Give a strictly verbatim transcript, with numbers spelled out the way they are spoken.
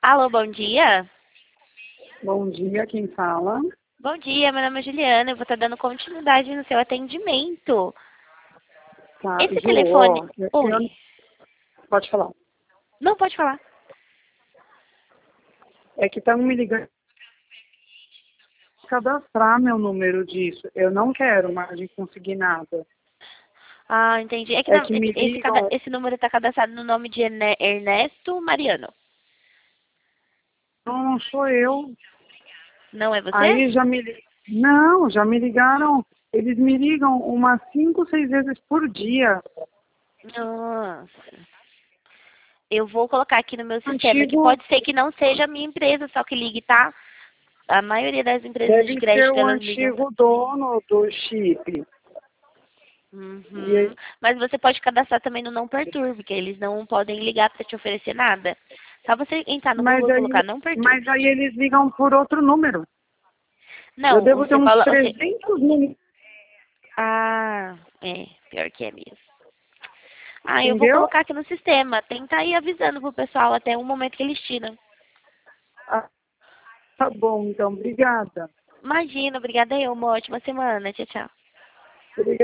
Alô, bom dia. Bom dia, quem fala? Bom dia, meu nome é Juliana. Eu vou estar dando continuidade no seu atendimento. Tá, Esse Ju, telefone. ó, eu, Oi. eu- pode falar. Não pode falar. É que estão me ligando pra cadastrar meu número disso. Eu não quero mais de conseguir nada. Ah, entendi. É que É na- que me esse, cada- ligam, esse número está cadastrado no nome de Erne- Ernesto Mariano. não sou eu. Não é você? Aí já me li- Não, já me ligaram. Eles me ligam umas cinco, seis vezes por dia. Nossa. Eu vou colocar aqui no meu sistema que Antigo, pode ser que não seja a minha empresa, só que ligue, tá? A maioria das empresas de deve ser crédito, o elas ligam. antigo dono do chip. Uhum. E, Mas você pode cadastrar também no Não Perturbe, que eles não podem ligar para te oferecer nada. Só você entrar no mas Google e colocar aí, Não mas Perturbe. aí eles ligam por outro número. Eu Não, devo ter você uns fala, você... trezentos números. Ah, é, pior que é mesmo. Ah, eu vou Entendeu? colocar aqui no sistema. Tenta ir avisando pro pessoal até o momento que eles tiram. Ah, tá bom, então, obrigada. Imagina, obrigada eu. Uma ótima semana. Tchau, tchau. Obrigada.